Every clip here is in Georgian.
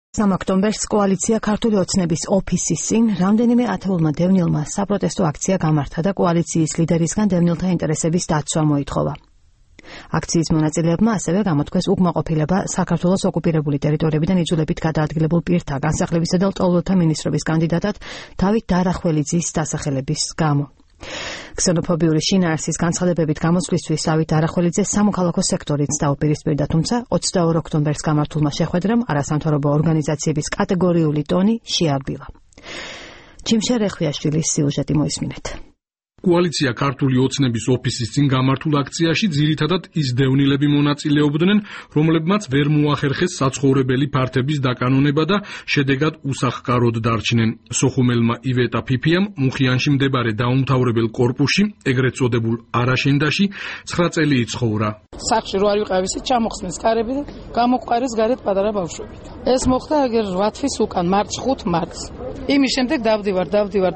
3 ოქტომბერს კოალიცია ქართული ოცნების ოფისის წინ რამდენიმე ათეულმა დევნილმა საპროტესტო აქცია გამართა და კოალიციის ლიდერისგან დევნილთა ინტერესების დაცვა მოითხოვა. აქციის მონაწილეებმა ასევე გამოთქვეს უკმაყოფილება საქართველოს ოკუპირებული ტერიტორიებიდან იძულებით გადაადგილებულ პირთა განსახლებისა და ლტოლვილთა მინისტრობის კანდიდატად დავით დარახველიძის დასახელების გამო. ქსენოფობიური შინაარსის განცხადებებით გამოსვლისთვის დავით დარახველიძე სამოქალაქო სექტორიც დაუპირისპირდა, თუმცა 22 ოქტომბერს გამართულმა შეხვედრამ არასამთავრობო ორგანიზაციების კატეგორიული ტონი შეარბილა. ჯიმშე რეხვიაშვილის სიუჟეტი მოისმინეთ. კოალიცია ქართული ოცნების ოფისის წინ გამართულ აქციაში ძირითადად ის დევნილები მონაწილეობდნენ, რომლებმაც ვერ მოახერხეს საცხოვრებელი ფართების დაკანონება და შედეგად უსახკაროდ დარჩნენ. სოხუმელმა ივეტა ფიფიამ მუხიანში მდებარე დაუმთავრებელ კორპუსში, ეგრეთ წოდებულ არაშენდაში, 9 წელი იცხოვრა. სახში რო არ ვიყავისით, ჩამოხსნეს კარები და გამოყარეს გარეთ პატარა ბავშვები. ეს მოხდა აგერ 8 თვის უკან, 5 მარტს. იმის შემდეგ დავდივართ,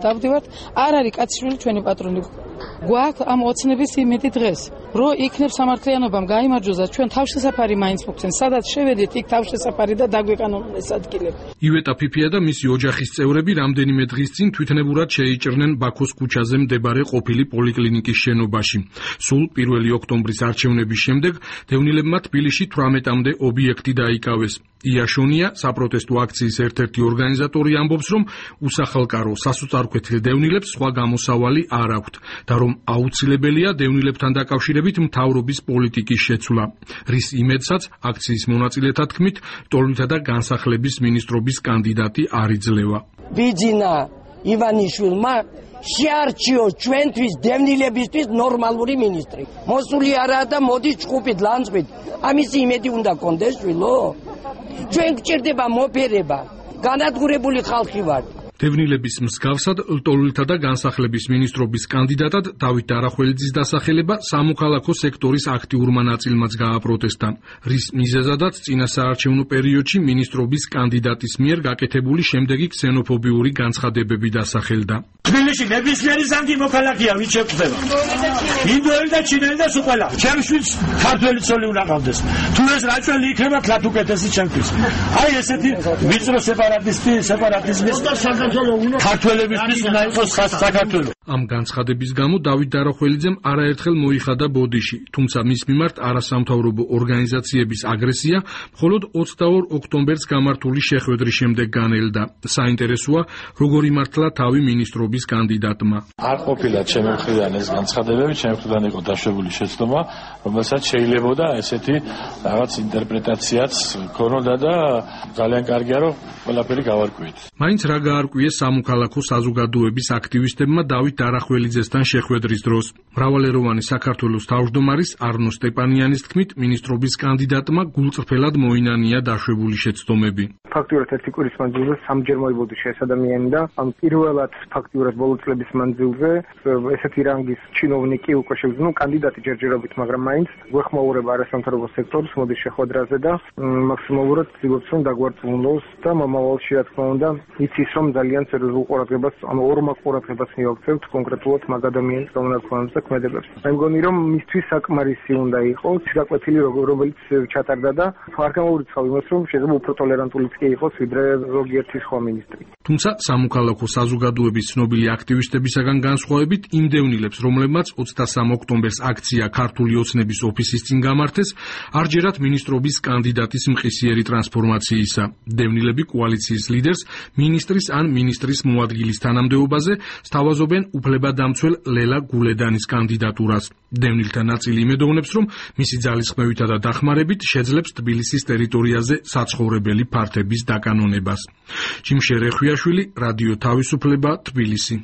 არ არის კაციშვილი ჩვენი პატრონი. გვაქვს ამ ოცნების იმედი დღეს, რომ იქნებ სამართლიანობამ გაიმარჯვოს და ჩვენ თავშესაფარი მაინც მოგცენ, სადაც შევედით, იქ თავშესაფარი და დაგვეყანონონ ეს ადგილები. ივეტა ფიფია და მისი ოჯახის წევრები რამდენიმე დღის წინ თვითნებურად შეიჭრნენ ბაქოს ქუჩაზე მდებარე ყოფილი პოლიკლინიკის შენობაში. სულ 1 ოქტომბრის არჩევნების შემდეგ დევნილებმა თბილისში 18-მდე ობიექტი დაიკავეს. იაშონია, საპროტესტო აქციის ერთ-ერთი ორგანიზატორი, ამბობს, რომ უსახალკარო სასოწარკვეთილ დევნილებს სხვა გამოსავალი არ აქვთ და რომ აუცილებელია დევნილებთან დაკავშირებით მთავრობის პოლიტიკის შეცვლა. რის იმედსაც აქციის მონაწილეთა თქმით, ლტოლვილთა და განსახლების მინისტრობის კანდიდატი არ იძლევა. ბიძინა ივანიშვილმა შეარჩიო ჩვენთვის დევნილებისთვის ნორმალური მინისტრი. მოსული არაა და მოდის ჭკუპით, ლანძღვით. ამისი იმედი უნდა კონდეს შვილო. ჩვენ გჭირდება მოფერება. განადგურებული ხალხი ვართ. დევნილების მსგავსად ლტოლვილთა და განსახლების მინისტრობის კანდიდატად დავით დარახველიძის დასახელება სამოქალაქო სექტორის აქტიურმა ნაწილმაც გააპროტესტა, რის მიზეზადაც წინა საარჩევნო პერიოდში მინისტრობის კანდიდატის მიერ გაკეთებული შემდეგი ქსენოფობიური განცხადებები დასახელდა. თბილისში ნებისმიერი ზანგი მოქალაქეა, ვინც შეგვხვდება. ინდოელი და ჩინელი და სულ ყველა. ჩემს შვილს ქართველი ცოლი უნდა ყავდეს. თუ ეს რაჭველი იქნება, თლათ უკეთესი ჩემთვის. აი ესეთი ვიწრო სეპარატიზმის ქართველებისთვის უნდა იყოს საქართველო. ამ განცხადების გამო დავით დარახველიძემ არაერთხელ მოიხადა ბოდიში, თუმცა მის მიმართ არასამთავრობო ორგანიზაციების აგრესია მხოლოდ 22 ოქტომბერს გამართული შეხვედრის შემდეგ განელდა. საინტერესოა, როგორ იმართლა თავი მინისტრობის კანდიდატმა. არ ყოფილა ჩემი მხრიდან ეს განცხადებები, ჩემი მხრიდან იყო დაშვებული შეცდომა, რომელსაც შეიძლებოდა ესეთი რაღაც ინტერპრეტაციაც ქონოდა და ძალიან კარგია, რომ ყველაფერი გავარკვიეთ. მაინც რა გაარკვიეს სამოქალაქო საზოგადოების აქტივისტებმა დავით დარახველიძესთან შეხვედრის დროს. მრავალეროვანი საქართველოს თავმჯდომარის არნო სტეპანიანის თქმით, მინისტრობის კანდიდატმა გულწრფელად მოინანია დაშვებული შეცდომები. ფაქტიურად ერთი კვირის მანძილზე სამჯერ მოიბოდი ეს ადამიანი და პირველად ფაქტიურად ბოლო წლების მანძილზე ესეთი რანგის ჩინოვნიკი უკვე შეგვიძლია კანდიდატი ჯერჯერობით, მაგრამ მაინც გვეხმაურება არასამთავრობო სექტორს მოდის შეხვედრაზე და მაქსიმალურად ვცდილობთ რომ დაგვარწმუნოს და მომავალში რა თქმა უნდა იცის რომ ძალიან სერიოზულ ყურადღებას ორმაგ ყურადღებას მივაქცევთ კონკრეტულად მაგ ადამიანის გამონაკლისს და ქმედებებს. მე მგონი რომ მისთვის საკმარისი უნდა იყოს გაკვეთილი რომელიც ჩატარდა და არ გამოურიცხავ იმას რომ შეიძლება უფრო ტოლერანტულიც კი იყოს ვიდრე ზოგიერთი სხვა მინისტრი. თუმცა სამოქალაქო საზოგადოების ცნობილი აქტივისტებისაგან განსხვავებით იმ დევნილებს, რომლებმაც 23 ოქტომბერს აქცია ქართული ოცნების ოფისის წინ გამართეს, არჯერად მინისტრობის კანდიდატის მყისიერი ტრანსფორმაციისა. დევნილები კოალიციის ლიდერს მინისტრის ან მინისტრის მოადგილის თანამდებობაზე სთავაზობენ უფლებადამცველ ლელა გულედანის კანდიდატურას. დევნილთა ნაწილი იმედოვნებს, რომ მისი ძალისხმევითა და დახმარებით შეძლებს თბილისის ტერიტორიაზე საცხოვრებელი ფართების დაკანონებას. ჯიმშე რეხვიაშვილი, რადიო თავისუფლება, თბილისი.